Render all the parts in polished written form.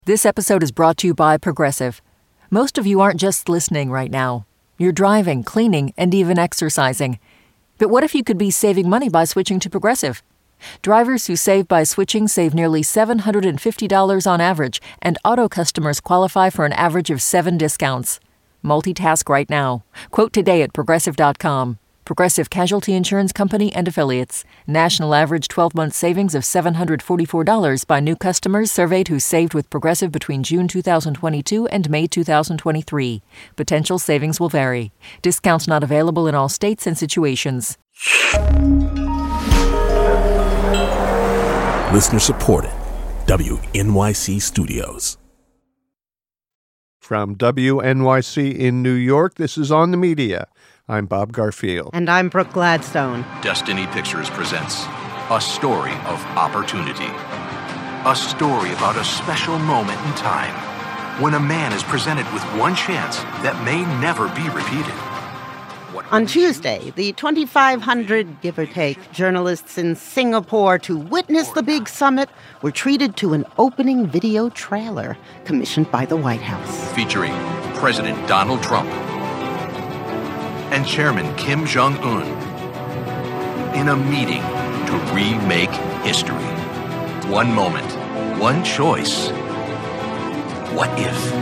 This episode is brought to you by Progressive. Most of you aren't just listening right now. You're driving, cleaning, and even exercising. But what if you could be saving money by switching to Progressive? Drivers who save by switching save nearly $750 on average, and auto customers qualify for an average of 7 discounts. Multitask right now. Quote today at Progressive.com. Progressive Casualty Insurance Company and Affiliates. National average 12-month savings of $744 by new customers surveyed who saved with Progressive between June 2022 and May 2023. Potential savings will vary. Discounts not available in all states and situations. Listener supported. WNYC Studios. From WNYC in New York, this is On the Media. I'm Bob Garfield. And I'm Brooke Gladstone. Destiny Pictures presents A Story of Opportunity. A story about a special moment in time when a man is presented with one chance that may never be repeated. On Tuesday, the 2,500, give or take, journalists in Singapore to witness the big summit were treated to an opening video trailer commissioned by the White House. Featuring President Donald Trump and Chairman Kim Jong-un in a meeting to remake history. One moment, one choice. What if?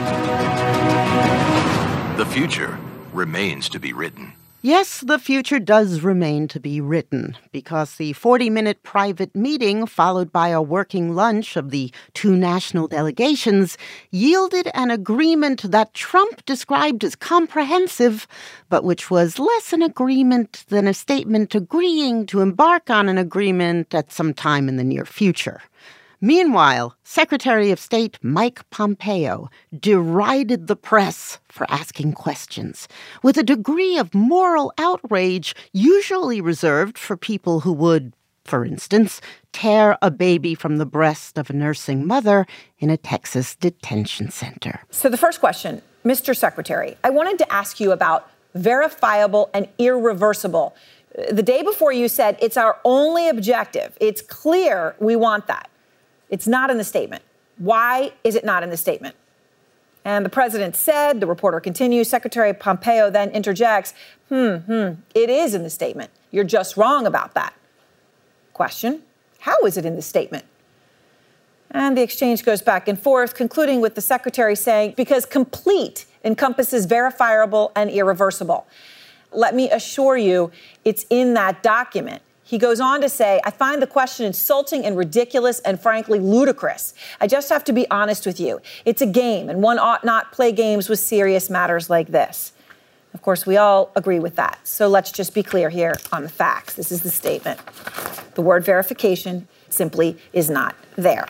The future remains to be written. Yes, the future does remain to be written, because the 40-minute private meeting, followed by a working lunch of the two national delegations, yielded an agreement that Trump described as comprehensive, but which was less an agreement than a statement agreeing to embark on an agreement at some time in the near future. Meanwhile, Secretary of State Mike Pompeo derided the press for asking questions with a degree of moral outrage usually reserved for people who would, for instance, tear a baby from the breast of a nursing mother in a Texas detention center. So the first question, Mr. Secretary, I wanted to ask you about verifiable and irreversible. The day before you said it's our only objective. It's clear we want that. It's not in the statement. Why is it not in the statement? And the president said, the reporter continues, Secretary Pompeo then interjects, it is in the statement. You're just wrong about that. Question, how is it in the statement? And the exchange goes back and forth, concluding with the secretary saying, because complete encompasses verifiable and irreversible. Let me assure you, it's in that document. He goes on to say, I find the question insulting and ridiculous and frankly ludicrous. I just have to be honest with you. It's a game, and one ought not play games with serious matters like this. Of course, we all agree with that. So let's just be clear here on the facts. This is the statement. The word verification simply is not there.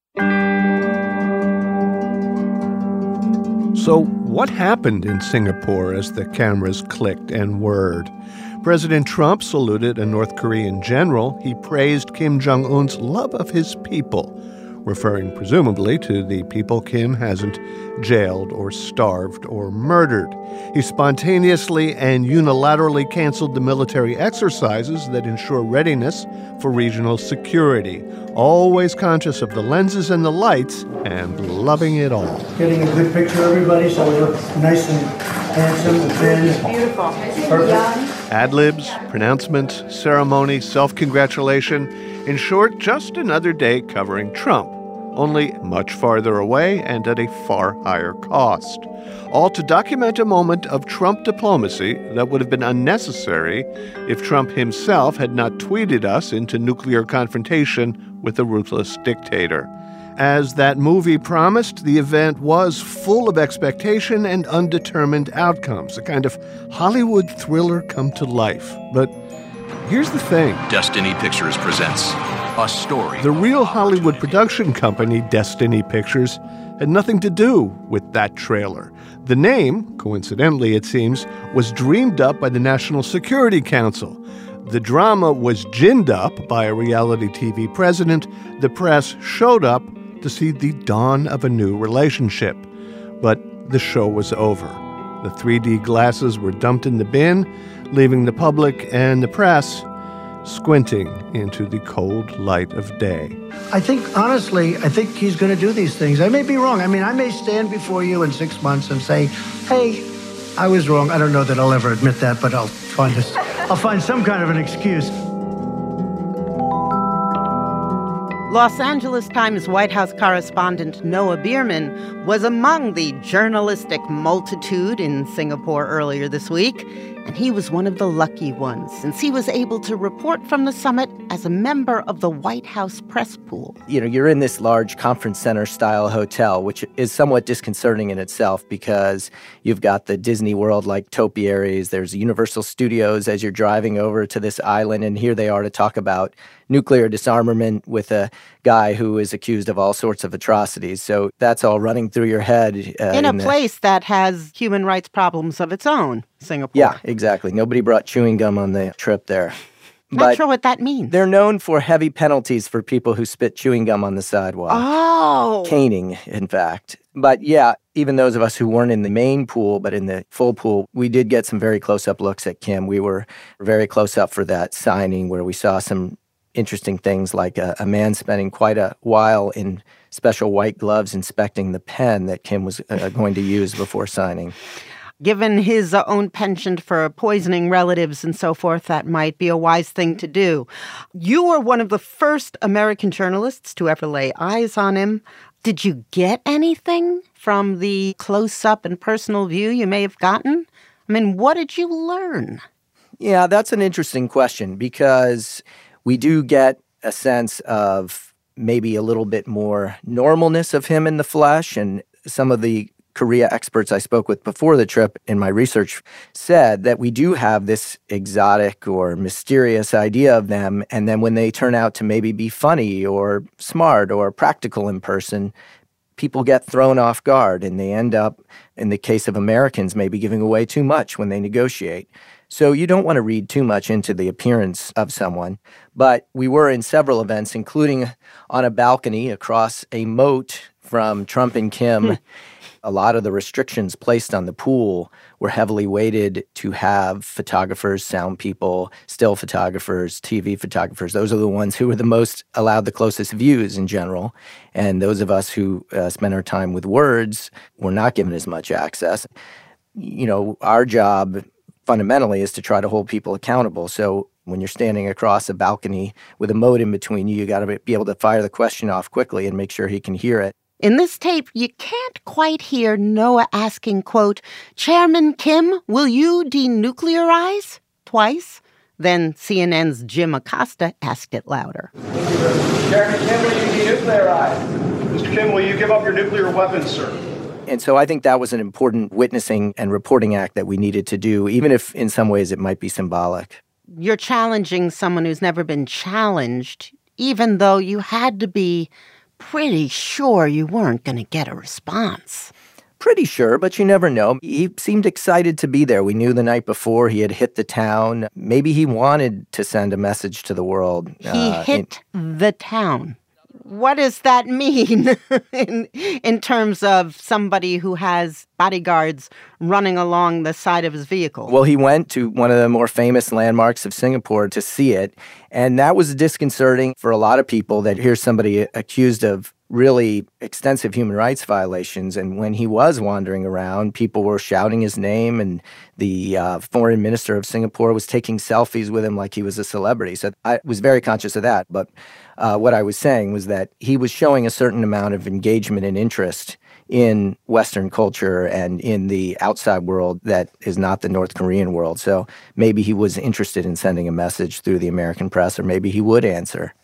So what happened in Singapore as the cameras clicked and whirred? President Trump saluted a North Korean general. He praised Kim Jong-un's love of his people, referring presumably to the people Kim hasn't jailed or starved or murdered. He spontaneously and unilaterally canceled the military exercises that ensure readiness for regional security, always conscious of the lenses and the lights and loving it all. Getting a good picture of everybody so we look nice and handsome and thin. Beautiful. Perfect. Ad-libs, pronouncements, ceremony, self-congratulation. In short, just another day covering Trump, only much farther away and at a far higher cost. All to document a moment of Trump diplomacy that would have been unnecessary if Trump himself had not tweeted us into nuclear confrontation with a ruthless dictator. As that movie promised, the event was full of expectation and undetermined outcomes, a kind of Hollywood thriller come to life. But here's the thing. Destiny Pictures presents A Story. The real Hollywood production company, Destiny Pictures, had nothing to do with that trailer. The name, coincidentally it seems, was dreamed up by the National Security Council. The drama was ginned up by a reality TV president. The press showed up to see the dawn of a new relationship. But the show was over. The 3D glasses were dumped in the bin, leaving the public and the press squinting into the cold light of day. I think he's going to do these things. I may be wrong. I mean, I may stand before you in 6 months and say, hey, I was wrong. I don't know that I'll ever admit that, but I'll find some kind of an excuse. Los Angeles Times White House correspondent Noah Bierman was among the journalistic multitude in Singapore earlier this week, and he was one of the lucky ones, since he was able to report from the summit as a member of the White House press pool. You know, you're in this large conference center-style hotel, which is somewhat disconcerting in itself because you've got the Disney World-like topiaries, there's Universal Studios as you're driving over to this island, and here they are to talk about nuclear disarmament with a guy who is accused of all sorts of atrocities. So that's all running through your head. In a place that has human rights problems of its own, Singapore. Yeah, exactly. Nobody brought chewing gum on the trip there. Not sure what that means. They're known for heavy penalties for people who spit chewing gum on the sidewalk. Oh! Caning, in fact. But yeah, even those of us who weren't in the main pool, but in the full pool, we did get some very close-up looks at Kim. We were very close up for that signing where we saw some interesting things like a man spending quite a while in special white gloves inspecting the pen that Kim was going to use before signing. Given his own penchant for poisoning relatives and so forth, that might be a wise thing to do. You were one of the first American journalists to ever lay eyes on him. Did you get anything from the close-up and personal view you may have gotten? I mean, what did you learn? Yeah, that's an interesting question because we do get a sense of maybe a little bit more normalness of him in the flesh. And some of the Korea experts I spoke with before the trip in my research said that we do have this exotic or mysterious idea of them. And then when they turn out to maybe be funny or smart or practical in person, people get thrown off guard and they end up, in the case of Americans, maybe giving away too much when they negotiate. So you don't want to read too much into the appearance of someone. But we were in several events, including on a balcony across a moat from Trump and Kim. A lot of the restrictions placed on the pool were heavily weighted to have photographers, sound people, still photographers, TV photographers. Those are the ones who were the most allowed the closest views in general. And those of us who spend our time with words were not given as much access. You know, our job fundamentally is to try to hold people accountable. So when you're standing across a balcony with a moat in between you, you got to be able to fire the question off quickly and make sure he can hear it. In this tape, you can't quite hear Noah asking, quote, Chairman Kim, will you denuclearize? Twice. Then CNN's Jim Acosta asked it louder. Chairman Kim, will you denuclearize? Mr. Kim, will you give up your nuclear weapons, sir? And so I think that was an important witnessing and reporting act that we needed to do, even if in some ways it might be symbolic. You're challenging someone who's never been challenged, even though you had to be pretty sure you weren't going to get a response. Pretty sure, but you never know. He seemed excited to be there. We knew the night before he had hit the town. Maybe he wanted to send a message to the world. He hit the town. What does that mean in terms of somebody who has bodyguards running along the side of his vehicle? Well, he went to one of the more famous landmarks of Singapore to see it, and that was disconcerting for a lot of people that here's somebody accused of really extensive human rights violations. And when he was wandering around, people were shouting his name, and the foreign minister of Singapore was taking selfies with him like he was a celebrity. So I was very conscious of that. But what I was saying was that he was showing a certain amount of engagement and interest in Western culture and in the outside world that is not the North Korean world. So maybe he was interested in sending a message through the American press, or maybe he would answer.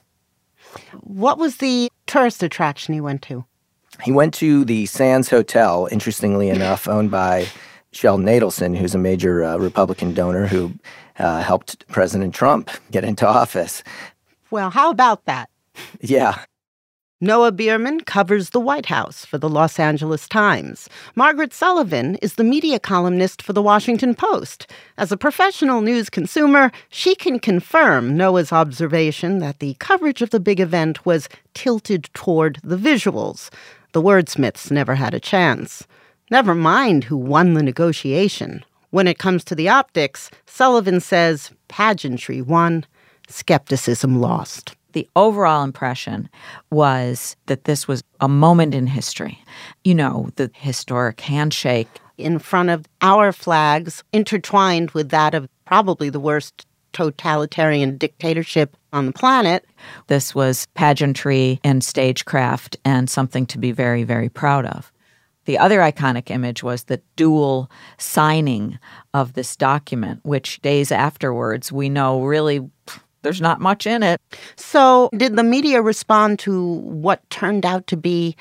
What was the tourist attraction he went to? He went to the Sands Hotel, interestingly enough, owned by Sheldon Adelson, who's a major Republican donor who helped President Trump get into office. Well, how about that? Yeah. Noah Bierman covers the White House for the Los Angeles Times. Margaret Sullivan is the media columnist for the Washington Post. As a professional news consumer, she can confirm Noah's observation that the coverage of the big event was tilted toward the visuals. The wordsmiths never had a chance. Never mind who won the negotiation. When it comes to the optics, Sullivan says pageantry won. skepticism lost? The overall impression was that this was a moment in history. You know, the historic handshake. In front of our flags, intertwined with that of probably the worst totalitarian dictatorship on the planet. This was pageantry and stagecraft and something to be very, very proud of. The other iconic image was the dual signing of this document, which days afterwards we know really there's not much in it. So did the media respond to what turned out to be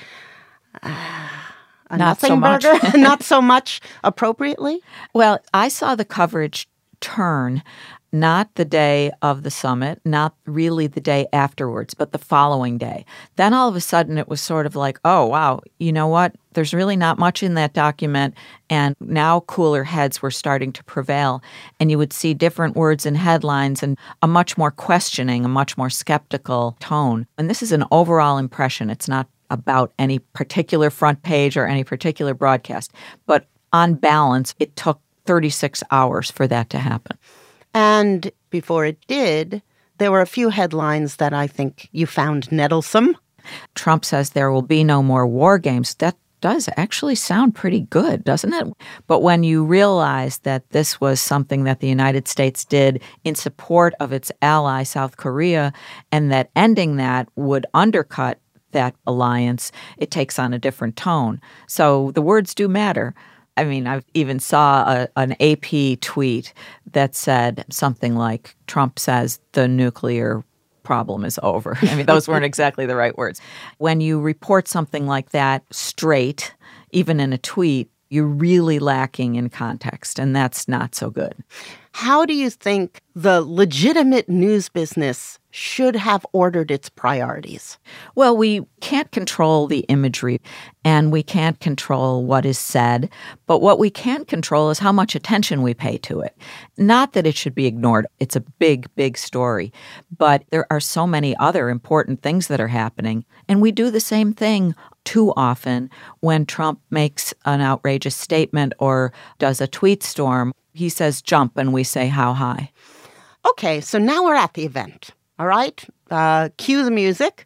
a not so much. Not so much appropriately? Well, I saw the coverage turn not the day of the summit, not really the day afterwards, but the following day. Then all of a sudden it was sort of like, oh, wow, you know what? There's really not much in that document. And now cooler heads were starting to prevail. And you would see different words in headlines and a much more questioning, a much more skeptical tone. And this is an overall impression. It's not about any particular front page or any particular broadcast. But on balance, it took 36 hours for that to happen. And before it did, there were a few headlines that I think you found nettlesome. Trump says there will be no more war games. That does actually sound pretty good, doesn't it? But when you realize that this was something that the United States did in support of its ally, South Korea, and that ending that would undercut that alliance, it takes on a different tone. So the words do matter. I mean, I even saw an AP tweet that said something like, Trump says the nuclear problem is over. I mean, those weren't exactly the right words. When you report something like that straight, even in a tweet, you're really lacking in context, and that's not so good. How do you think the legitimate news business should have ordered its priorities? Well, we can't control the imagery and we can't control what is said, but what we can control is how much attention we pay to it. Not that it should be ignored. It's a big, big story, but there are so many other important things that are happening, and we do the same thing too often when Trump makes an outrageous statement or does a tweet storm. He says jump and we say how high. Okay, so now we're at the event. All right, cue the music.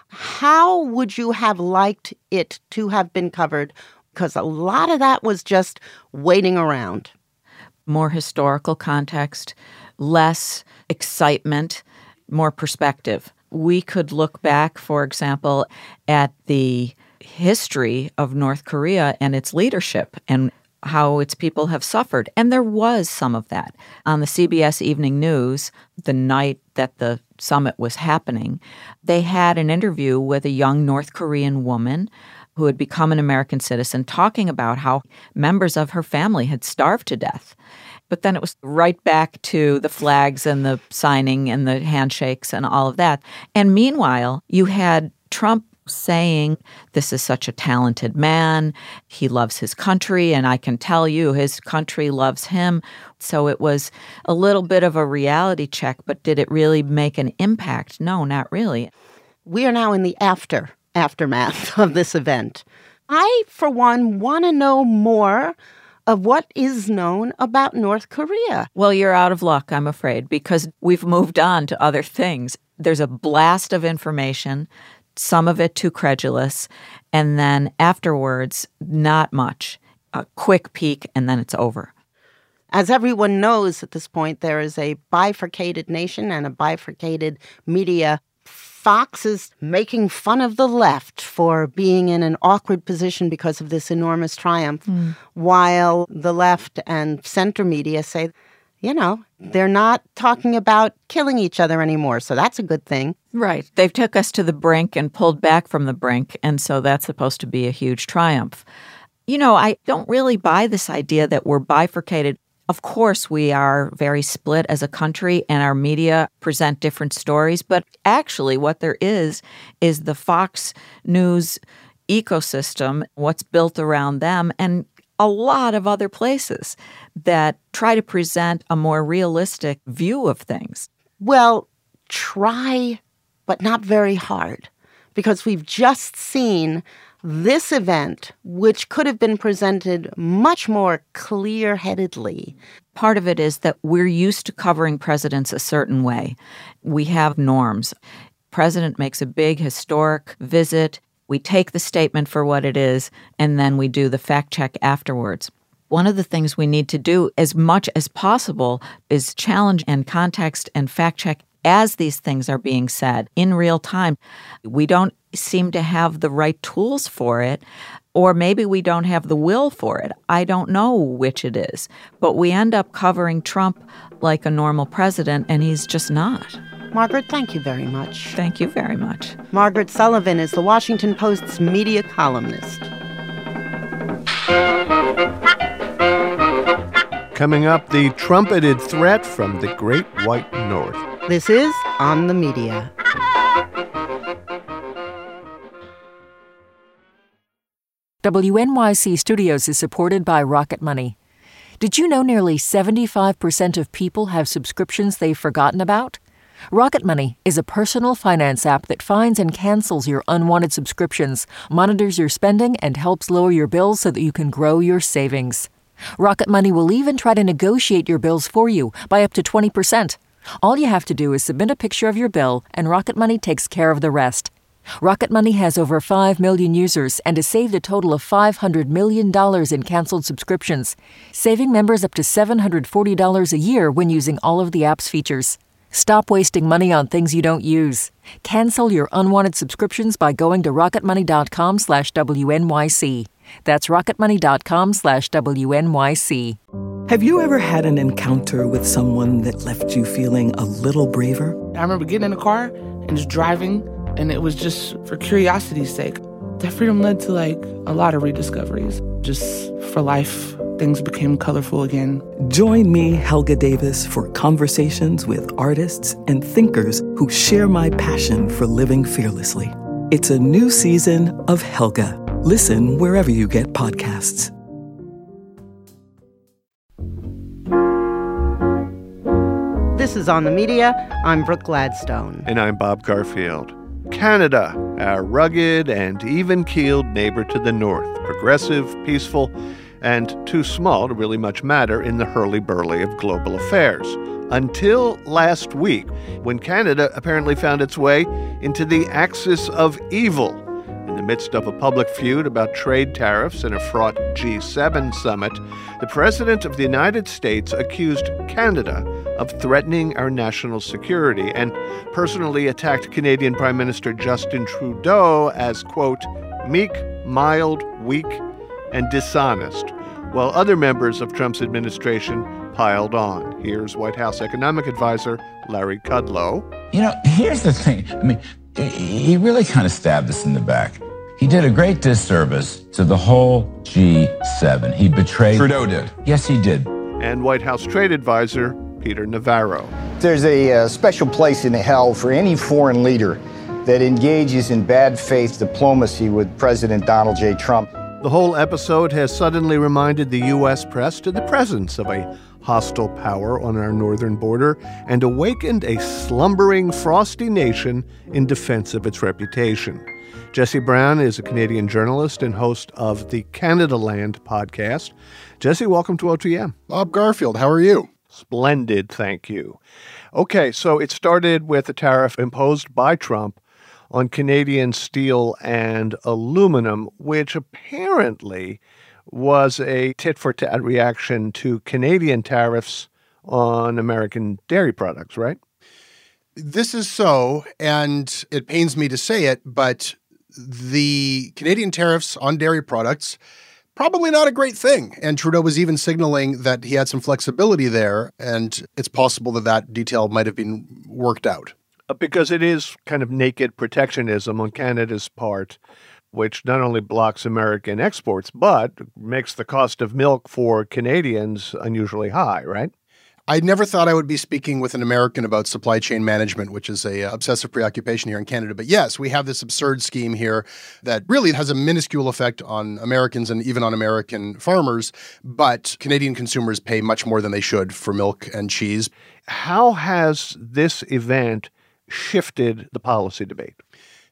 How would you have liked it to have been covered? Because a lot of that was just waiting around. More historical context, less excitement, more perspective. We could look back, for example, at the history of North Korea and its leadership and how its people have suffered. And there was some of that. On the CBS Evening News, the night that the summit was happening, they had an interview with a young North Korean woman who had become an American citizen talking about how members of her family had starved to death. But then it was right back to the flags and the signing and the handshakes and all of that. And meanwhile, you had Trump saying, this is such a talented man. He loves his country, and I can tell you his country loves him. So it was a little bit of a reality check, but did it really make an impact? No, not really. We are now in the aftermath of this event. I, for one, want to know more of what is known about North Korea. Well, you're out of luck, I'm afraid, because we've moved on to other things. There's a blast of information, some of it too credulous, and then afterwards, not much. A quick peek, and then it's over. As everyone knows at this point, there is a bifurcated nation and a bifurcated media. Fox is making fun of the left for being in an awkward position because of this enormous triumph, while the left and center media say, you know, they're not talking about killing each other anymore, so that's a good thing. Right. They've took us to the brink and pulled back from the brink, and so that's supposed to be a huge triumph. You know, I don't really buy this idea that we're bifurcated. Of course, we are very split as a country, and our media present different stories, but actually what there is the Fox News ecosystem, what's built around them, and a lot of other places that try to present a more realistic view of things. Well, try, but not very hard, because we've just seen this event, which could have been presented much more clear-headedly? Part of it is that we're used to covering presidents a certain way. We have norms. President makes a big historic visit. We take the statement for what it is, and then we do the fact check afterwards. One of the things we need to do as much as possible is challenge and context and fact check as these things are being said in real time. We don't seem to have the right tools for it, or maybe we don't have the will for it. I don't know which it is. But we end up covering Trump like a normal president, and he's just not. Margaret, thank you very much. Thank you very much. Margaret Sullivan is the Washington Post's media columnist. Coming up, the trumpeted threat from the Great White North. This is On the Media. WNYC Studios is supported by Rocket Money. Did you know nearly 75% of people have subscriptions they've forgotten about? Rocket Money is a personal finance app that finds and cancels your unwanted subscriptions, monitors your spending, and helps lower your bills so that you can grow your savings. Rocket Money will even try to negotiate your bills for you by up to 20%. All you have to do is submit a picture of your bill, and Rocket Money takes care of the rest. Rocket Money has over 5 million users and has saved a total of $500 million in canceled subscriptions, saving members up to $740 a year when using all of the app's features. Stop wasting money on things you don't use. Cancel your unwanted subscriptions by going to rocketmoney.com/WNYC. That's rocketmoney.com/WNYC. Have you ever had an encounter with someone that left you feeling a little braver? I remember getting in the car and just driving, and it was just for curiosity's sake. That freedom led to a lot of rediscoveries. Just for life, things became colorful again. Join me, Helga Davis, for conversations with artists and thinkers who share my passion for living fearlessly. It's a new season of Helga. Listen wherever you get podcasts. This is On the Media. I'm Brooke Gladstone. And I'm Bob Garfield. Canada, our rugged and even-keeled neighbor to the north, progressive, peaceful, and too small to really much matter in the hurly-burly of global affairs. Until last week, when Canada apparently found its way into the axis of evil in the midst of a public feud about trade tariffs and a fraught G7 summit. The President of the United States accused Canada of threatening our national security and personally attacked Canadian Prime Minister Justin Trudeau as, quote, meek, mild, weak, and dishonest, while other members of Trump's administration piled on. Here's White House economic advisor Larry Kudlow. You know, here's the thing. I mean, he really kind of stabbed us in the back. He did a great disservice to the whole G7. He betrayed... Trudeau did. Yes, he did. And White House trade advisor Peter Navarro. There's a special place in hell for any foreign leader that engages in bad faith diplomacy with President Donald J. Trump. The whole episode has suddenly reminded the U.S. press to the presence of a hostile power on our northern border and awakened a slumbering, frosty nation in defense of its reputation. Jesse Brown is a Canadian journalist and host of the Canadaland podcast. Jesse, welcome to OTM. Bob Garfield, how are you? Splendid, thank you. Okay, so it started with a tariff imposed by Trump on Canadian steel and aluminum, which apparently was a tit-for-tat reaction to Canadian tariffs on American dairy products, right? This is so, and it pains me to say it, but the Canadian tariffs on dairy products, probably not a great thing. And Trudeau was even signaling that he had some flexibility there, and it's possible that that detail might have been worked out. Because it is kind of naked protectionism on Canada's part, which not only blocks American exports, but makes the cost of milk for Canadians unusually high, right? I never thought I would be speaking with an American about supply chain management, which is a obsessive preoccupation here in Canada. But yes, we have this absurd scheme here that really has a minuscule effect on Americans and even on American farmers. But Canadian consumers pay much more than they should for milk and cheese. How has this event shifted the policy debate?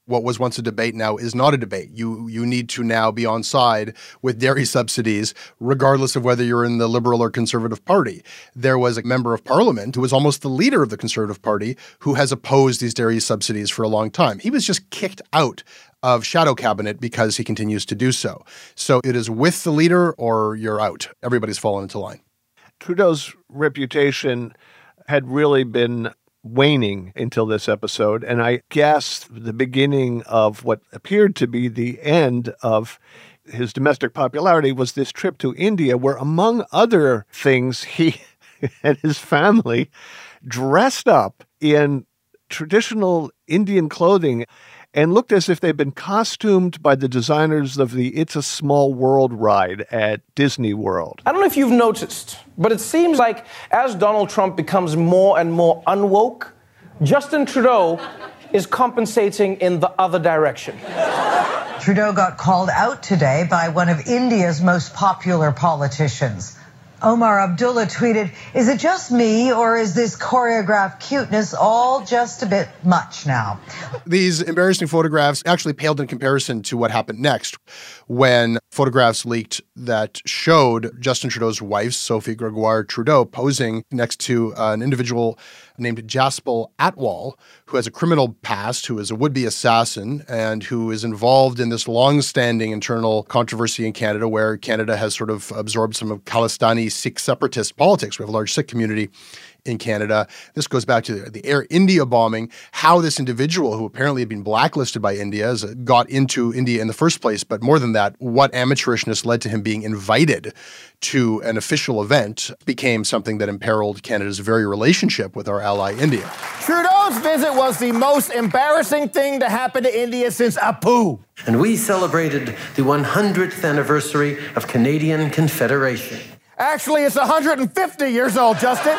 what was once a debate now is not a debate. You need to now be on side with dairy subsidies, regardless of whether you're in the Liberal or Conservative Party. There was a member of Parliament who was almost the leader of the Conservative Party who has opposed these dairy subsidies for a long time. He was just kicked out of shadow cabinet because he continues to do so. So it is with the leader or you're out. Everybody's fallen into line. Trudeau's reputation had really been waning until this episode, and I guess the beginning of what appeared to be the end of his domestic popularity was this trip to India, where, among other things, he and his family dressed up in traditional Indian clothing and looked as if they'd been costumed by the designers of the It's a Small World ride at Disney World. I don't know if you've noticed, but it seems like as Donald Trump becomes more and more unwoke, Justin Trudeau is compensating in the other direction. Trudeau got called out today by one of India's most popular politicians. Omar Abdullah tweeted, "Is it just me, or is this choreographed cuteness all just a bit much now?" These embarrassing photographs actually paled in comparison to what happened next when photographs leaked that showed Justin Trudeau's wife, Sophie Gregoire Trudeau, posing next to an individual named Jaspal Atwal, who has a criminal past, who is a would-be assassin, and who is involved in this long-standing internal controversy in Canada, where Canada has sort of absorbed some of Khalistani Sikh separatist politics. We have a large Sikh community in Canada. This goes back to the Air India bombing, how this individual, who apparently had been blacklisted by India, got into India in the first place. But more than that, what amateurishness led to him being invited to an official event became something that imperiled Canada's very relationship with our ally India. Trudeau's visit was the most embarrassing thing to happen to India since Apu. And we celebrated the 100th anniversary of Canadian Confederation. Actually, it's 150 years old, Justin.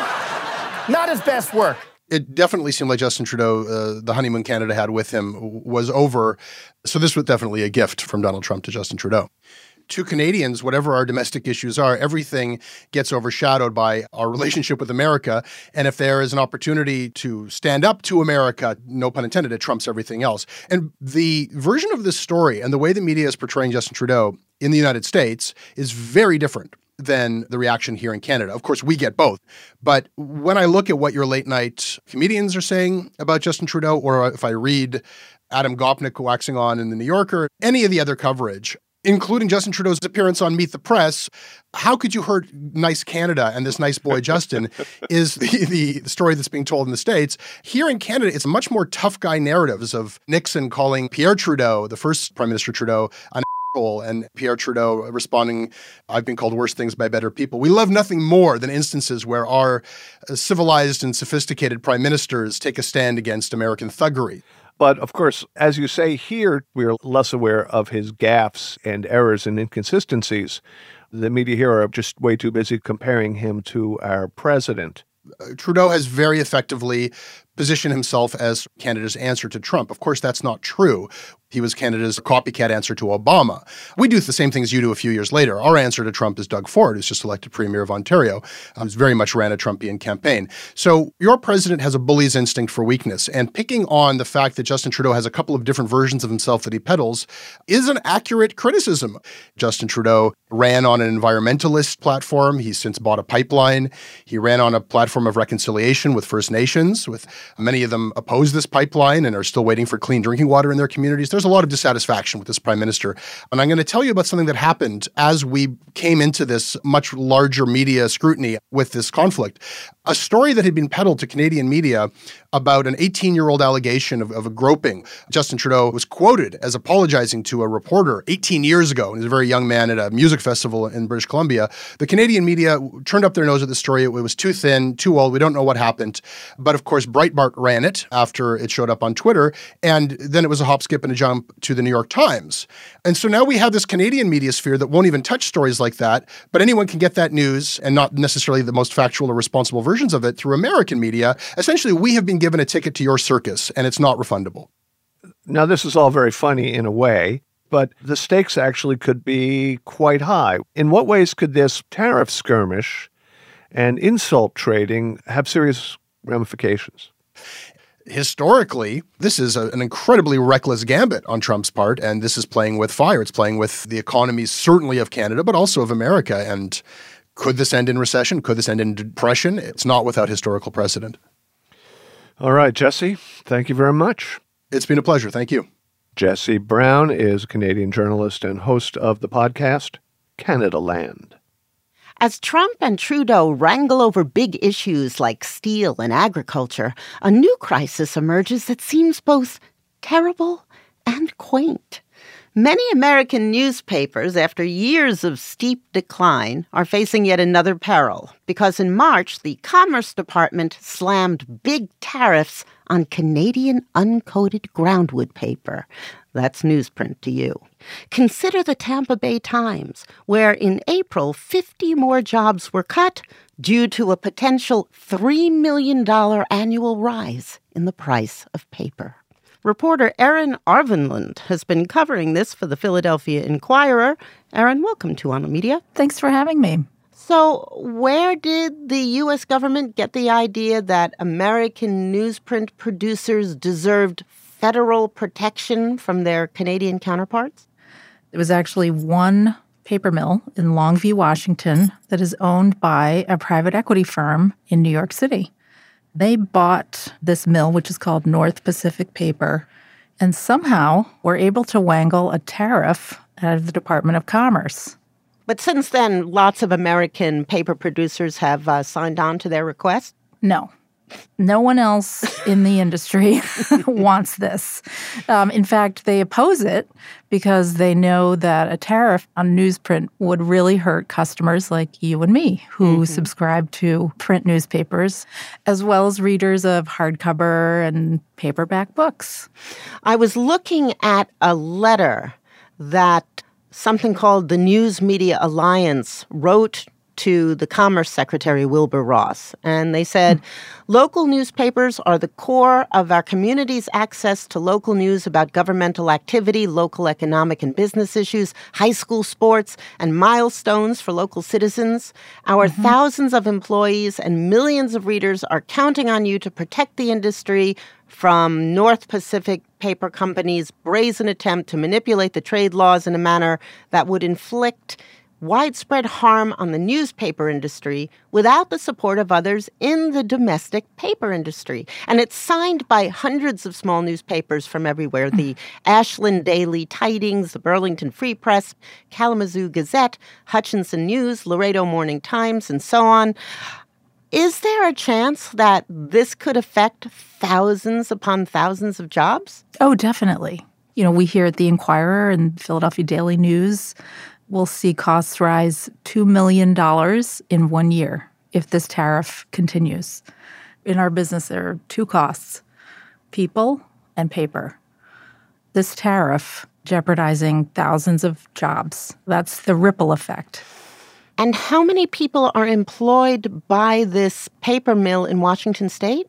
Not his best work. It definitely seemed like Justin Trudeau, the honeymoon Canada had with him, was over. So this was definitely a gift from Donald Trump to Justin Trudeau. To Canadians, whatever our domestic issues are, everything gets overshadowed by our relationship with America. And if there is an opportunity to stand up to America, no pun intended, it trumps everything else. And the version of this story and the way the media is portraying Justin Trudeau in the United States is very different than the reaction here in Canada. Of course, we get both. But when I look at what your late night comedians are saying about Justin Trudeau, or if I read Adam Gopnik waxing on in the New Yorker, any of the other coverage, including Justin Trudeau's appearance on Meet the Press, how could you hurt nice Canada and this nice boy Justin is the story that's being told in the States. Here in Canada, it's much more tough guy narratives of Nixon calling Pierre Trudeau, the first Prime Minister Trudeau, an and Pierre Trudeau responding, "I've been called worse things by better people." We love nothing more than instances where our civilized and sophisticated prime ministers take a stand against American thuggery. But of course, as you say here, we're less aware of his gaffes and errors and inconsistencies. The media here are just way too busy comparing him to our president. Trudeau has very effectively positioned himself as Canada's answer to Trump. Of course, that's not true. He was Canada's copycat answer to Obama. We do the same things you do a few years later. Our answer to Trump is Doug Ford, who's just elected Premier of Ontario, who's very much ran a Trumpian campaign. So your president has a bully's instinct for weakness, and picking on the fact that Justin Trudeau has a couple of different versions of himself that he peddles is an accurate criticism. Justin Trudeau ran on an environmentalist platform. He's since bought a pipeline. He ran on a platform of reconciliation with First Nations, with many of them oppose this pipeline and are still waiting for clean drinking water in their communities. There's a lot of dissatisfaction with this prime minister. And I'm going to tell you about something that happened as we came into this much larger media scrutiny with this conflict. A story that had been peddled to Canadian media about an 18-year-old allegation of a groping. Justin Trudeau was quoted as apologizing to a reporter 18 years ago. He was a very young man at a music festival in British Columbia. The Canadian media turned up their nose at the story. It was too thin, too old. We don't know what happened. But of course, Breitbart ran it after it showed up on Twitter. And then it was a hop, skip, and a jump to the New York Times. And so now we have this Canadian media sphere that won't even touch stories like that. But anyone can get that news, and not necessarily the most factual or responsible versions of it, through American media. Essentially, we have been given a ticket to your circus, and it's not refundable. Now, this is all very funny in a way, but the stakes actually could be quite high. In what ways could this tariff skirmish and insult trading have serious ramifications? historically, this is an incredibly reckless gambit on Trump's part, and this is playing with fire. It's playing with the economies, certainly of Canada, but also of America. And could this end in recession? Could this end in depression? It's not without historical precedent. All right, Jesse, thank you very much. It's been a pleasure. Thank you. Jesse Brown is a Canadian journalist and host of the podcast Canada Land. As Trump and Trudeau wrangle over big issues like steel and agriculture, a new crisis emerges that seems both terrible and quaint. Many American newspapers, after years of steep decline, are facing yet another peril because in March, the Commerce Department slammed big tariffs on Canadian uncoated groundwood paper. That's newsprint to you. Consider the Tampa Bay Times, where in April, 50 more jobs were cut due to a potential $3 million annual rise in the price of paper. Reporter Erin Arvinland has been covering this for the Philadelphia Inquirer. Erin, welcome to On the Media. Thanks for having me. So where did the U.S. government get the idea that American newsprint producers deserved federal protection from their Canadian counterparts? There was actually one paper mill in Longview, Washington, that is owned by a private equity firm in New York City. They bought this mill, which is called North Pacific Paper, and somehow were able to wangle a tariff out of the Department of Commerce. But since then, lots of American paper producers have signed on to their request? No. No one else in the industry wants this. In fact, they oppose it because they know that a tariff on newsprint would really hurt customers like you and me who subscribe to print newspapers, as well as readers of hardcover and paperback books. I was looking at a letter that something called the News Media Alliance wrote to the Commerce Secretary, Wilbur Ross. And they said, local newspapers are the core of our community's access to local news about governmental activity, local economic and business issues, high school sports, and milestones for local citizens. Our thousands of employees and millions of readers are counting on you to protect the industry from North Pacific Paper Company's brazen attempt to manipulate the trade laws in a manner that would inflict widespread harm on the newspaper industry without the support of others in the domestic paper industry. And it's signed by hundreds of small newspapers from everywhere, the Ashland Daily Tidings, the Burlington Free Press, Kalamazoo Gazette, Hutchinson News, Laredo Morning Times, and so on. Is there a chance that this could affect thousands upon thousands of jobs? Oh, definitely. You know, we here at the Inquirer and Philadelphia Daily News will see costs rise $2 million in 1 year if this tariff continues. In our business, there are two costs, people and paper. This tariff jeopardizing thousands of jobs. That's the ripple effect. And how many people are employed by this paper mill in Washington State?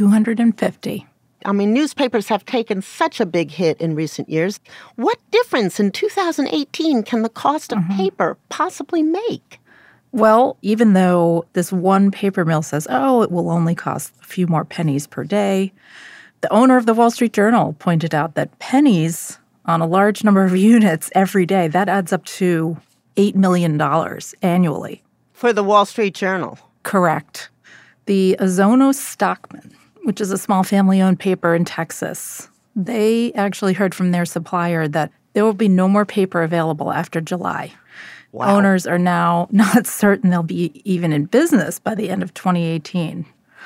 250. I mean, newspapers have taken such a big hit in recent years. What difference in 2018 can the cost of paper possibly make? Well, even though this one paper mill says, oh, it will only cost a few more pennies per day, the owner of the Wall Street Journal pointed out that pennies on a large number of units every day, that adds up to $8 million annually. For the Wall Street Journal? Correct. The Ozono Stockman, which is a small family-owned paper in Texas, they actually heard from their supplier that there will be no more paper available after July. Wow. Owners are now not certain they'll be even in business by the end of 2018.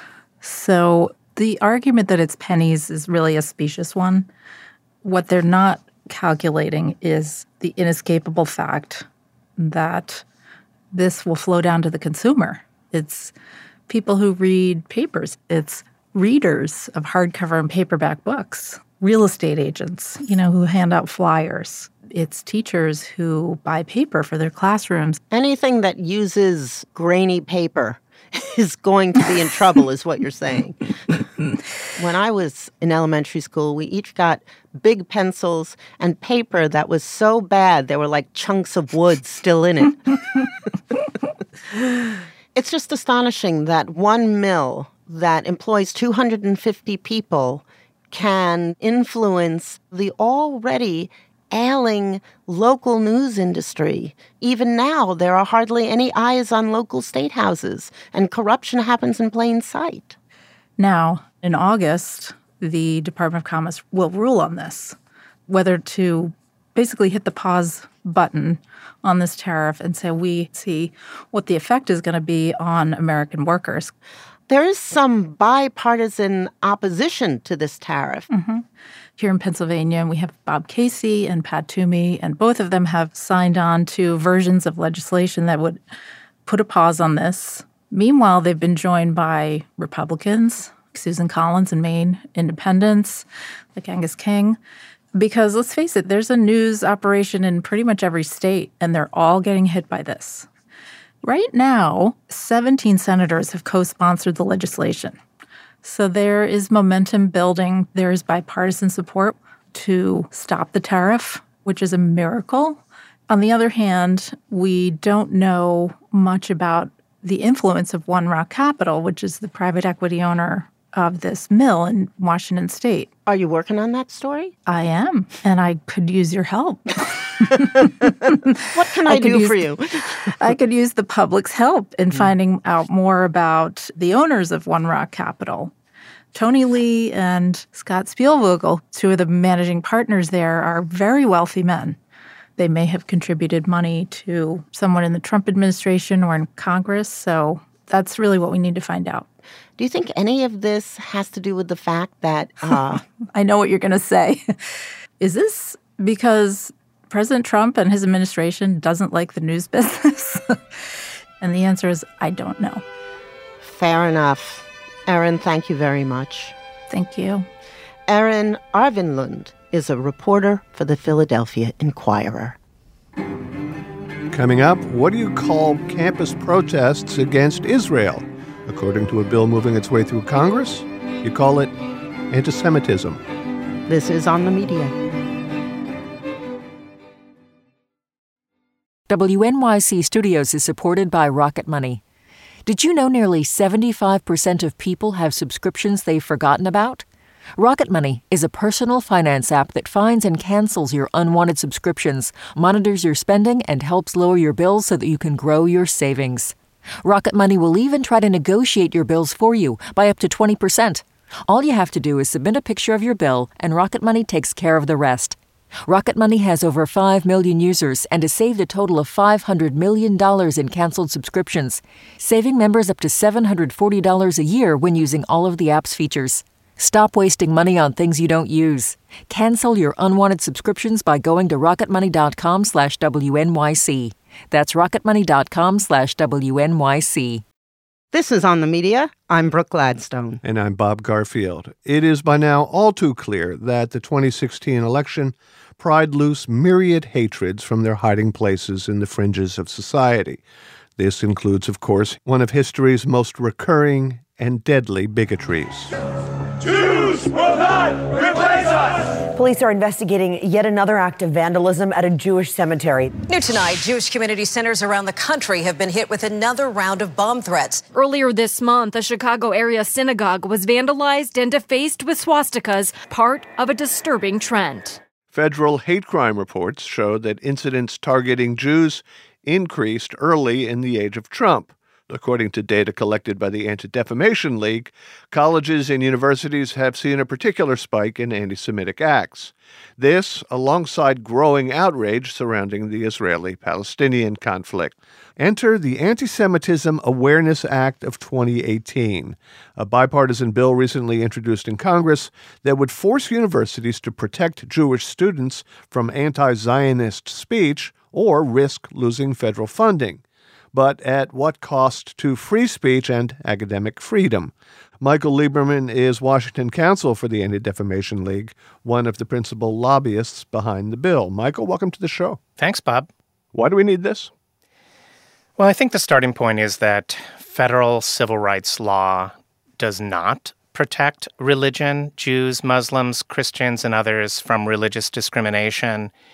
So the argument that it's pennies is really a specious one. What they're not calculating is the inescapable fact that this will flow down to the consumer. It's people who read papers. It's readers of hardcover and paperback books, real estate agents, who hand out flyers. It's teachers who buy paper for their classrooms. Anything that uses grainy paper is going to be in trouble, is what you're saying. When I was in elementary school, we each got big pencils and paper that was so bad there were like chunks of wood still in it. It's just astonishing that one mill that employs 250 people can influence the already ailing local news industry. Even now, there are hardly any eyes on local state houses, and corruption happens in plain sight. Now, in August, the Department of Commerce will rule on this, whether to basically hit the pause button on this tariff and say we see what the effect is going to be on American workers. There is some bipartisan opposition to this tariff. Mm-hmm. Here in Pennsylvania, we have Bob Casey and Pat Toomey, and both of them have signed on to versions of legislation that would put a pause on this. Meanwhile, they've been joined by Republicans, Susan Collins in Maine, independents like Angus King. Because let's face it, there's a news operation in pretty much every state, and they're all getting hit by this. Right now, 17 senators have co-sponsored the legislation. So there is momentum building. There is bipartisan support to stop the tariff, which is a miracle. On the other hand, we don't know much about the influence of One Rock Capital, which is the private equity owner of this mill in Washington State. Are you working on that story? I am, and I could use your help. What can I do for you? I could use the public's help in finding out more about the owners of One Rock Capital. Tony Lee and Scott Spielvogel, two of the managing partners there, are very wealthy men. They may have contributed money to someone in the Trump administration or in Congress, so that's really what we need to find out. Do you think any of this has to do with the fact that... I know what you're going to say. Is this because President Trump and his administration doesn't like the news business? And the answer is, I don't know. Fair enough. Erin, thank you very much. Thank you. Erin Arvinlund is a reporter for the Philadelphia Inquirer. Coming up, what do you call campus protests against Israel? According to a bill moving its way through Congress, you call it anti-Semitism. This is On the Media. WNYC Studios is supported by Rocket Money. Did you know nearly 75% of people have subscriptions they've forgotten about? Rocket Money is a personal finance app that finds and cancels your unwanted subscriptions, monitors your spending, and helps lower your bills so that you can grow your savings. Rocket Money will even try to negotiate your bills for you by up to 20%. All you have to do is submit a picture of your bill, and Rocket Money takes care of the rest. Rocket Money has over 5 million users and has saved a total of $500 million in canceled subscriptions, saving members up to $740 a year when using all of the app's features. Stop wasting money on things you don't use. Cancel your unwanted subscriptions by going to rocketmoney.com/WNYC. That's rocketmoney.com/WNYC. This is On the Media. I'm Brooke Gladstone. And I'm Bob Garfield. It is by now all too clear that the 2016 election pried loose myriad hatreds from their hiding places in the fringes of society. This includes, of course, one of history's most recurring and deadly bigotries. Jews will not replace us! Police are investigating yet another act of vandalism at a Jewish cemetery. New tonight, Jewish community centers around the country have been hit with another round of bomb threats. Earlier this month, a Chicago area synagogue was vandalized and defaced with swastikas, part of a disturbing trend. Federal hate crime reports show that incidents targeting Jews increased early in the age of Trump. According to data collected by the Anti-Defamation League, colleges and universities have seen a particular spike in anti-Semitic acts. This, alongside growing outrage surrounding the Israeli-Palestinian conflict. Enter the Anti-Semitism Awareness Act of 2018, a bipartisan bill recently introduced in Congress that would force universities to protect Jewish students from anti-Zionist speech or risk losing federal funding. But at what cost to free speech and academic freedom? Michael Lieberman is Washington counsel for the Anti-Defamation League, one of the principal lobbyists behind the bill. Michael, welcome to the show. Thanks, Bob. Why do we need this? Well, I think the starting point is that federal civil rights law does not protect religion, Jews, Muslims, Christians, and others from religious discrimination.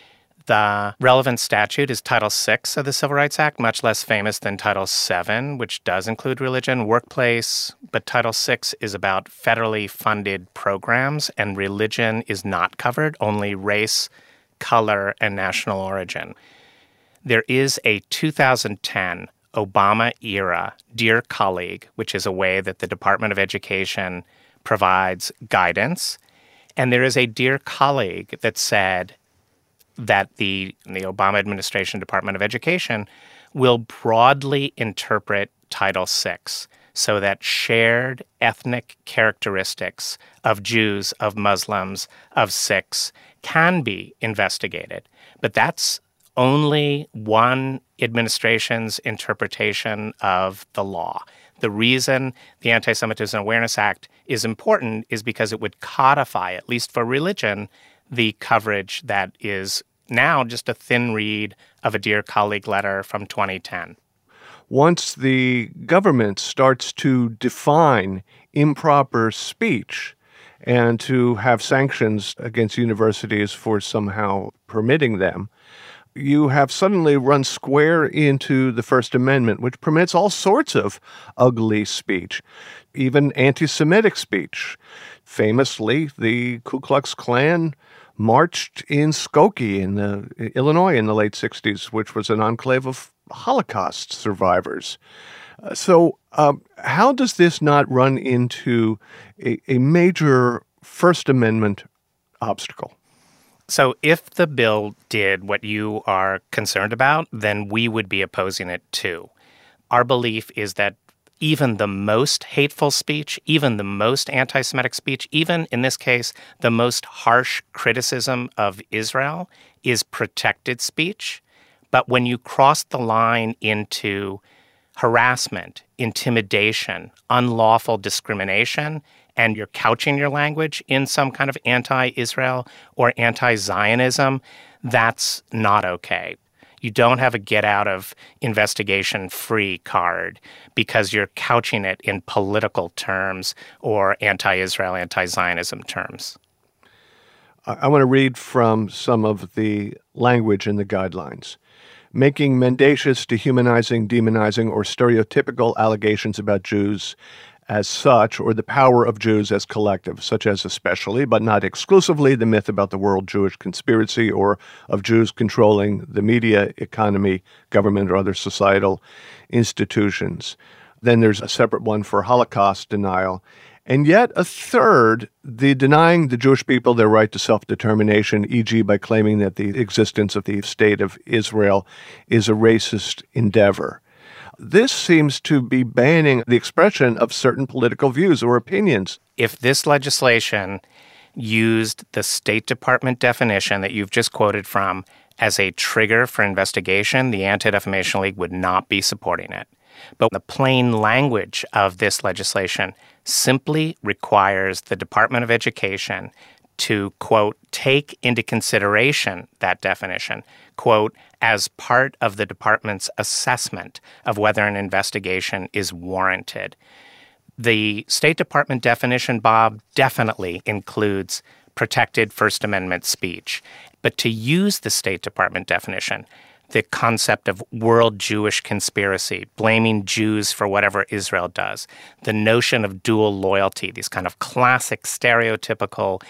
The relevant statute is Title VI of the Civil Rights Act, much less famous than Title VII, which does include religion, workplace. But Title VI is about federally funded programs, and religion is not covered, only race, color, and national origin. There is a 2010 Obama-era Dear Colleague, which is a way that the Department of Education provides guidance. And there is a Dear Colleague that said that the Obama administration Department of Education will broadly interpret Title VI so that shared ethnic characteristics of Jews, of Muslims, of Sikhs can be investigated. But that's only one administration's interpretation of the law. The reason the Anti-Semitism Awareness Act is important is because it would codify, at least for religion, the coverage that is now just a thin read of a Dear Colleague letter from 2010. Once the government starts to define improper speech and to have sanctions against universities for somehow permitting them, you have suddenly run square into the First Amendment, which permits all sorts of ugly speech, even anti-Semitic speech. Famously, the Ku Klux Klan marched in Skokie in Illinois in the late 60s, which was an enclave of Holocaust survivors. So how does this not run into a major First Amendment obstacle? So if the bill did what you are concerned about, then we would be opposing it too. Our belief is that even the most hateful speech, even the most anti-Semitic speech, even in this case, the most harsh criticism of Israel is protected speech. But when you cross the line into harassment, intimidation, unlawful discrimination, and you're couching your language in some kind of anti-Israel or anti-Zionism, that's not okay. You don't have a get-out-of-investigation-free card because you're couching it in political terms or anti-Israel, anti-Zionism terms. I want to read from some of the language in the guidelines. Making mendacious, dehumanizing, demonizing, or stereotypical allegations about Jews as such, or the power of Jews as collective, such as especially, but not exclusively, the myth about the world Jewish conspiracy or of Jews controlling the media, economy, government, or other societal institutions. Then there's a separate one for Holocaust denial. And yet a third, the denying the Jewish people their right to self-determination, e.g. by claiming that the existence of the state of Israel is a racist endeavor. This seems to be banning the expression of certain political views or opinions. If this legislation used the State Department definition that you've just quoted from as a trigger for investigation, the Anti-Defamation League would not be supporting it. But the plain language of this legislation simply requires the Department of Education to, quote, take into consideration that definition, quote, as part of the department's assessment of whether an investigation is warranted. The State Department definition, Bob, definitely includes protected First Amendment speech. But to use the State Department definition, the concept of world Jewish conspiracy, blaming Jews for whatever Israel does, the notion of dual loyalty, these kind of classic stereotypical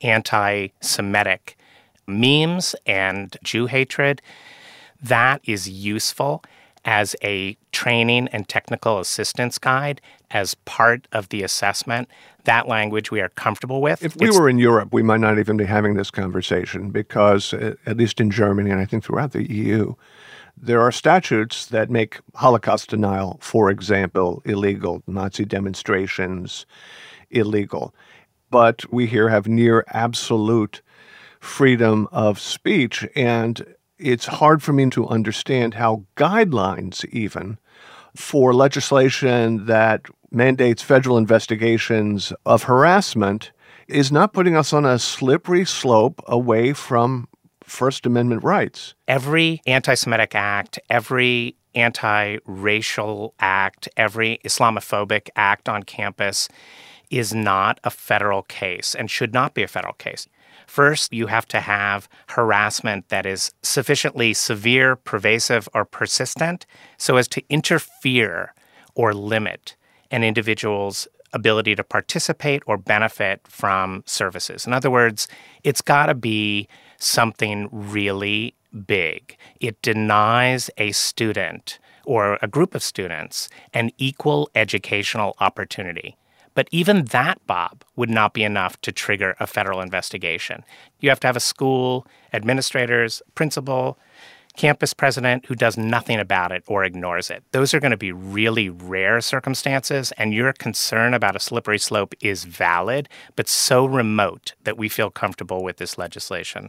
anti-Semitic memes and Jew hatred, that is useful as a training and technical assistance guide as part of the assessment. That language we are comfortable with. If we were in Europe, we might not even be having this conversation because, at least in Germany and I think throughout the EU, there are statutes that make Holocaust denial, for example, illegal, Nazi demonstrations illegal. But we here have near absolute freedom of speech, and it's hard for me to understand how guidelines even for legislation that mandates federal investigations of harassment is not putting us on a slippery slope away from First Amendment rights. Every anti-Semitic act, every anti-racial act, every Islamophobic act on campus is not a federal case and should not be a federal case. First, you have to have harassment that is sufficiently severe, pervasive, or persistent so as to interfere or limit an individual's ability to participate or benefit from services. In other words, it's got to be something really big. It denies a student or a group of students an equal educational opportunity. But even that, Bob, would not be enough to trigger a federal investigation. You have to have a school, administrators, principal, campus president who does nothing about it or ignores it. Those are going to be really rare circumstances, and your concern about a slippery slope is valid, but so remote that we feel comfortable with this legislation.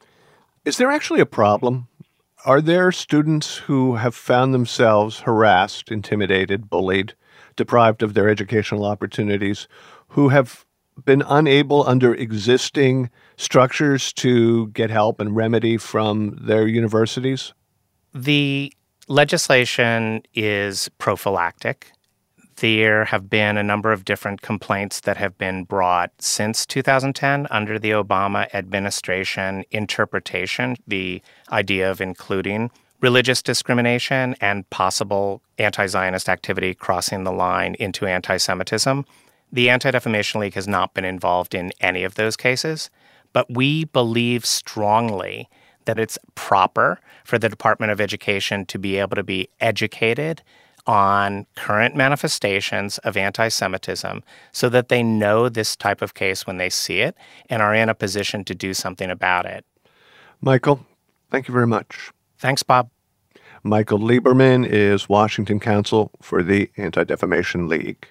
Is there actually a problem? Are there students who have found themselves harassed, intimidated, bullied, deprived of their educational opportunities, who have been unable under existing structures to get help and remedy from their universities? The legislation is prophylactic. There have been a number of different complaints that have been brought since 2010 under the Obama administration interpretation, the idea of including religious discrimination and possible anti-Zionist activity crossing the line into anti-Semitism. The Anti-Defamation League has not been involved in any of those cases, but we believe strongly that it's proper for the Department of Education to be able to be educated on current manifestations of anti-Semitism so that they know this type of case when they see it and are in a position to do something about it. Michael, thank you very much. Thanks, Bob. Michael Lieberman is Washington counsel for the Anti-Defamation League.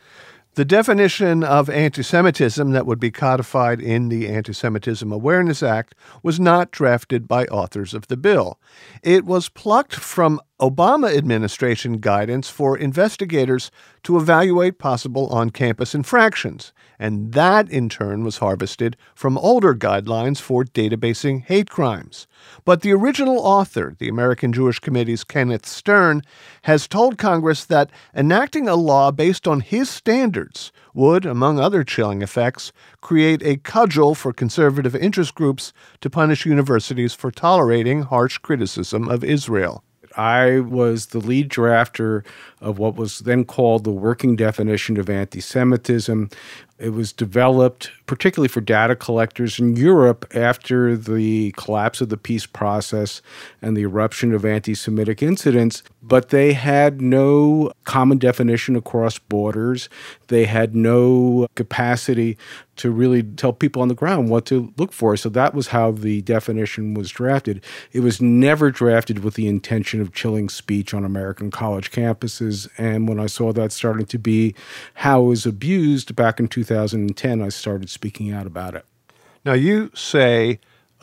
The definition of anti-Semitism that would be codified in the Anti-Semitism Awareness Act was not drafted by authors of the bill. It was plucked from Obama administration guidance for investigators to evaluate possible on-campus infractions, and that in turn was harvested from older guidelines for databasing hate crimes. But the original author, the American Jewish Committee's Kenneth Stern, has told Congress that enacting a law based on his standards would, among other chilling effects, create a cudgel for conservative interest groups to punish universities for tolerating harsh criticism of Israel. I was the lead drafter of what was then called the Working Definition of Anti-Semitism. It was developed particularly for data collectors in Europe after the collapse of the peace process and the eruption of anti-Semitic incidents, but they had no common definition across borders. They had no capacity to really tell people on the ground what to look for. So that was how the definition was drafted. It was never drafted with the intention of chilling speech on American college campuses. And when I saw that starting to be how it was abused back in 2010, I started speaking out about it. Now, you say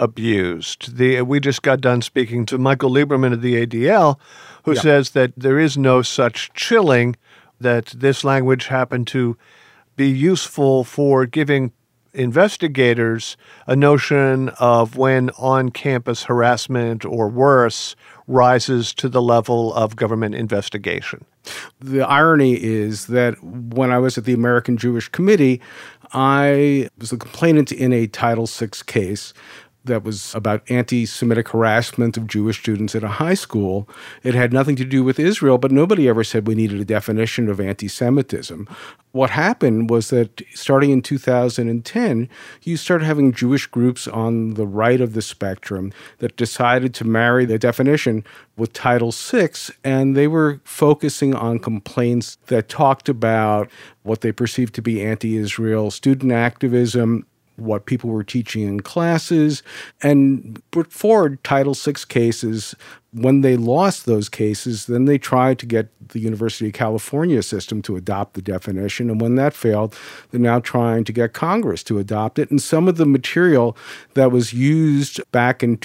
abused. We just got done speaking to Michael Lieberman of the ADL, who says that there is no such chilling, that this language happened to be useful for giving investigators a notion of when on-campus harassment or worse rises to the level of government investigation. The irony is that when I was at the American Jewish Committee, I was a complainant in a Title VI case that was about anti-Semitic harassment of Jewish students at a high school. It had nothing to do with Israel, but nobody ever said we needed a definition of anti-Semitism. What happened was that starting in 2010, you started having Jewish groups on the right of the spectrum that decided to marry the definition with Title VI, and they were focusing on complaints that talked about what they perceived to be anti-Israel student activism, what people were teaching in classes, and put forward Title VI cases. When they lost those cases, then they tried to get the University of California system to adopt the definition. And when that failed, they're now trying to get Congress to adopt it. And some of the material that was used back in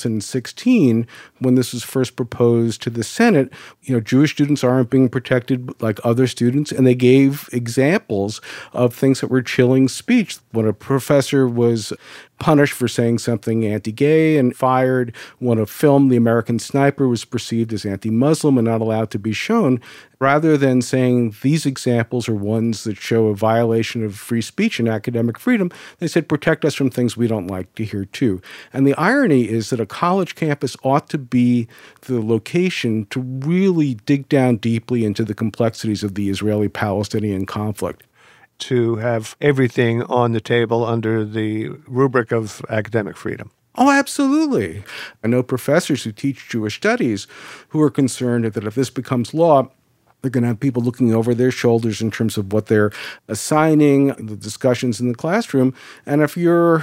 2016, when this was first proposed to the Senate, Jewish students aren't being protected like other students. And they gave examples of things that were chilling speech. When a professor was punished for saying something anti-gay and fired. When a film, The American Sniper, was perceived as anti-Muslim and not allowed to be shown, rather than saying these examples are ones that show a violation of free speech and academic freedom, they said protect us from things we don't like to hear too. And the irony is that a college campus ought to be the location to really dig down deeply into the complexities of the Israeli-Palestinian conflict. To have everything on the table under the rubric of academic freedom. Oh, absolutely. I know professors who teach Jewish studies who are concerned that if this becomes law, they're going to have people looking over their shoulders in terms of what they're assigning, the discussions in the classroom. And if your,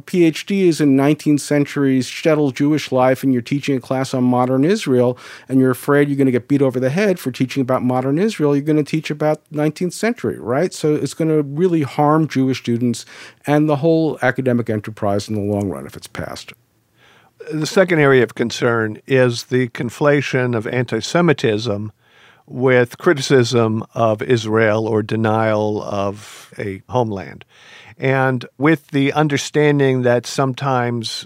PhD is in 19th century shtetl Jewish life and you're teaching a class on modern Israel and you're afraid you're going to get beat over the head for teaching about modern Israel, you're going to teach about 19th century, right? So it's going to really harm Jewish students and the whole academic enterprise in the long run if it's passed. The second area of concern is the conflation of anti-Semitism with criticism of Israel or denial of a homeland. And with the understanding that sometimes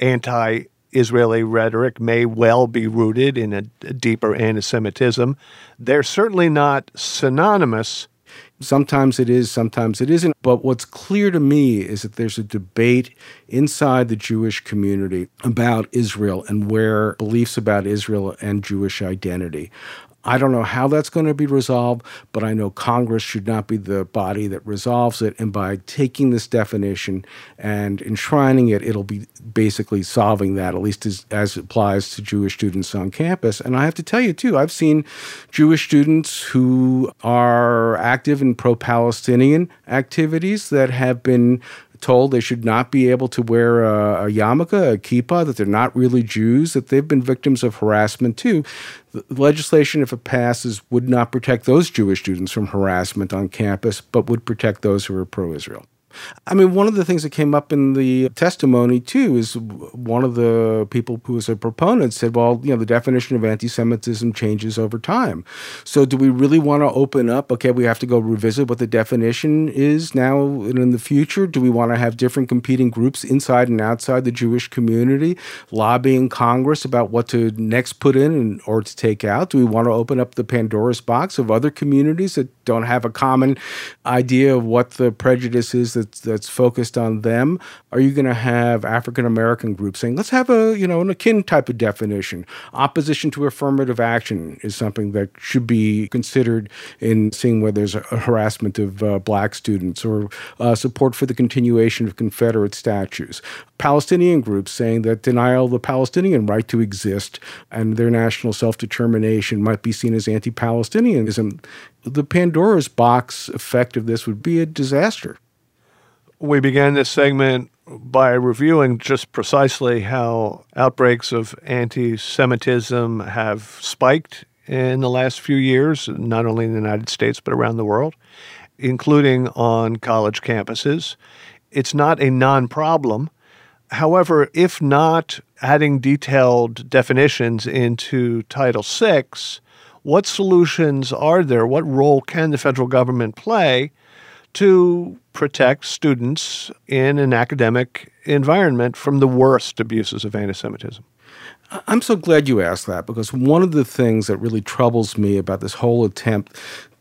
anti-Israeli rhetoric may well be rooted in a deeper anti-Semitism, they're certainly not synonymous. Sometimes it is, sometimes it isn't. But what's clear to me is that there's a debate inside the Jewish community about Israel and where beliefs about Israel and Jewish identity. I don't know how that's going to be resolved, but I know Congress should not be the body that resolves it. And by taking this definition and enshrining it, it'll be basically solving that, at least as it applies to Jewish students on campus. And I have to tell you, too, I've seen Jewish students who are active in pro-Palestinian activities that have been told they should not be able to wear a yarmulke, a kippah, that they're not really Jews, that they've been victims of harassment too. The legislation, if it passes, would not protect those Jewish students from harassment on campus, but would protect those who are pro-Israel. I mean, one of the things that came up in the testimony, too, is one of the people who was a proponent said, well, the definition of anti-Semitism changes over time. So do we really want to open up? Okay, we have to go revisit what the definition is now and in the future. Do we want to have different competing groups inside and outside the Jewish community lobbying Congress about what to next put in or to take out? Do we want to open up the Pandora's box of other communities that don't have a common idea of what the prejudice is that's focused on them? Are you going to have African-American groups saying, let's have an akin type of definition? Opposition to affirmative action is something that should be considered in seeing whether there's a harassment of black students or support for the continuation of Confederate statues. Palestinian groups saying that denial of the Palestinian right to exist and their national self-determination might be seen as anti-Palestinianism. The Pandora's box effect of this would be a disaster. We began this segment by reviewing just precisely how outbreaks of anti-Semitism have spiked in the last few years, not only in the United States but around the world, including on college campuses. It's not a non-problem. However, if not adding detailed definitions into Title VI, what solutions are there? What role can the federal government play to protect students in an academic environment from the worst abuses of anti-Semitism? I'm so glad you asked that, because one of the things that really troubles me about this whole attempt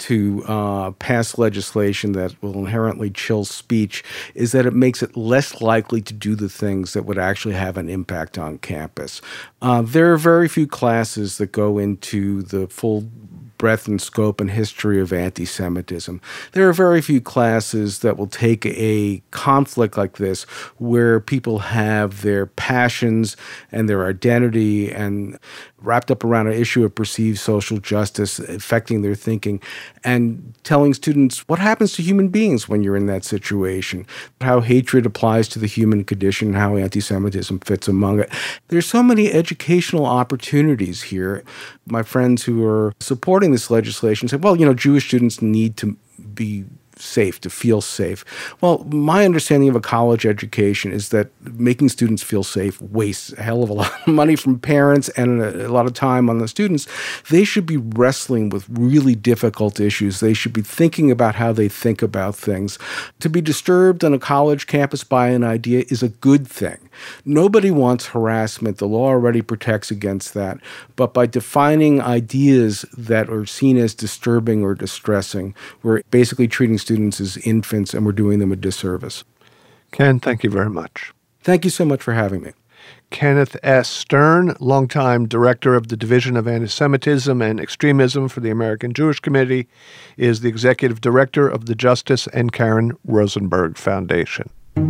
to pass legislation that will inherently chill speech is that it makes it less likely to do the things that would actually have an impact on campus. There are very few classes that go into the full breadth and scope and history of anti-Semitism. There are very few classes that will take a conflict like this where people have their passions and their identity and wrapped up around an issue of perceived social justice affecting their thinking, and telling students what happens to human beings when you're in that situation, how hatred applies to the human condition, how anti-Semitism fits among it. There's so many educational opportunities here. My friends who are supporting this legislation said, well, Jewish students need to be safe, to feel safe. Well, my understanding of a college education is that making students feel safe wastes a hell of a lot of money from parents and a lot of time on the students. They should be wrestling with really difficult issues. They should be thinking about how they think about things. To be disturbed on a college campus by an idea is a good thing. Nobody wants harassment. The law already protects against that. But by defining ideas that are seen as disturbing or distressing, we're basically treating students as infants and we're doing them a disservice. Ken, thank you very much. Thank you so much for having me. Kenneth S. Stern, longtime director of the Division of Anti-Semitism and Extremism for the American Jewish Committee, is the executive director of the Justice and Karen Rosenberg Foundation.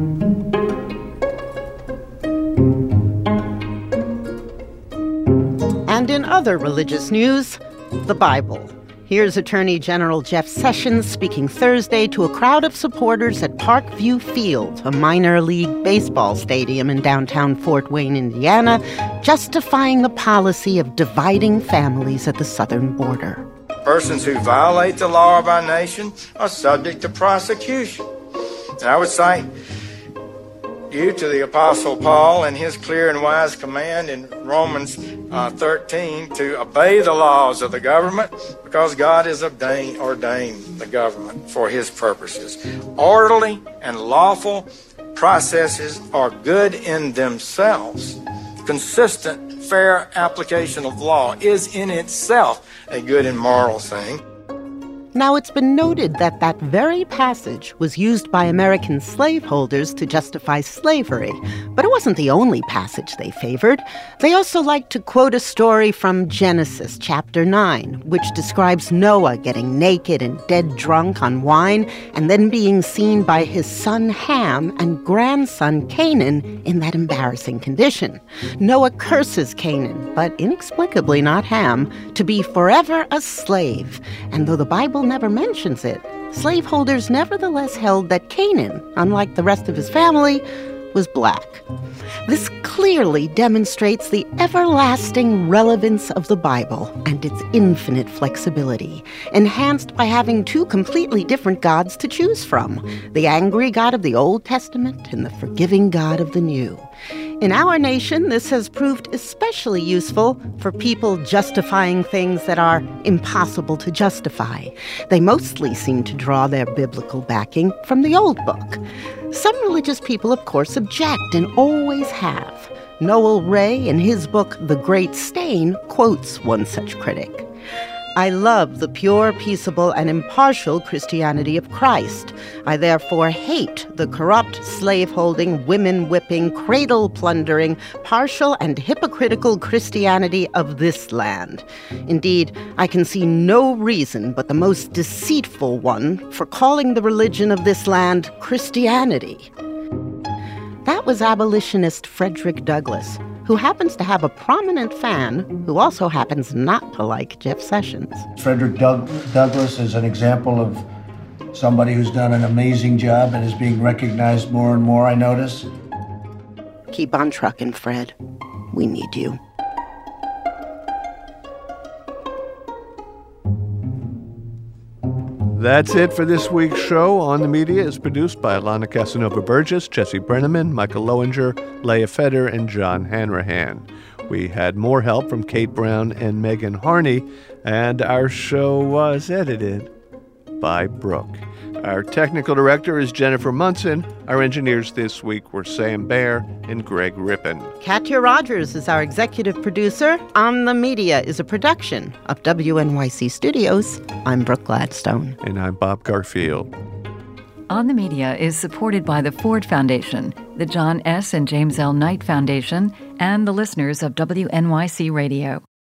And in other religious news, the Bible. Here's Attorney General Jeff Sessions speaking Thursday to a crowd of supporters at Parkview Field, a minor league baseball stadium in downtown Fort Wayne, Indiana, justifying the policy of dividing families at the southern border. Persons who violate the law of our nation are subject to prosecution. And I would cite you to the Apostle Paul and his clear and wise command in Romans 13 to obey the laws of the government because God has ordained the government for his purposes. Orderly and lawful processes are good in themselves. Consistent, fair application of law is in itself a good and moral thing. Now, it's been noted that that very passage was used by American slaveholders to justify slavery, but it wasn't the only passage they favored. They also liked to quote a story from Genesis chapter 9, which describes Noah getting naked and dead drunk on wine and then being seen by his son Ham and grandson Canaan in that embarrassing condition. Noah curses Canaan, but inexplicably not Ham, to be forever a slave, and though the Bible never mentions it, slaveholders nevertheless held that Canaan, unlike the rest of his family, was black. This clearly demonstrates the everlasting relevance of the Bible and its infinite flexibility, enhanced by having two completely different gods to choose from, the angry God of the Old Testament and the forgiving God of the New. In our nation, this has proved especially useful for people justifying things that are impossible to justify. They mostly seem to draw their biblical backing from the Old Book. Some religious people, of course, object and always have. Noel Ray, in his book The Great Stain, quotes one such critic. I love the pure, peaceable, and impartial Christianity of Christ. I therefore hate the corrupt, slave-holding, women-whipping, cradle-plundering, partial and hypocritical Christianity of this land. Indeed, I can see no reason but the most deceitful one for calling the religion of this land Christianity. That was abolitionist Frederick Douglass, who happens to have a prominent fan who also happens not to like Jeff Sessions. Frederick Douglass is an example of somebody who's done an amazing job and is being recognized more and more, I notice. Keep on trucking, Fred. We need you. That's it for this week's show. On the Media is produced by Alana Casanova-Burgess, Jesse Brenneman, Michael Lowinger, Leah Feder, and John Hanrahan. We had more help from Kate Brown and Megan Harney, and our show was edited by Brooke. Our technical director is Jennifer Munson. Our engineers this week were Sam Baer and Greg Rippin. Katya Rogers is our executive producer. On the Media is a production of WNYC Studios. I'm Brooke Gladstone. And I'm Bob Garfield. On the Media is supported by the Ford Foundation, the John S. and James L. Knight Foundation, and the listeners of WNYC Radio.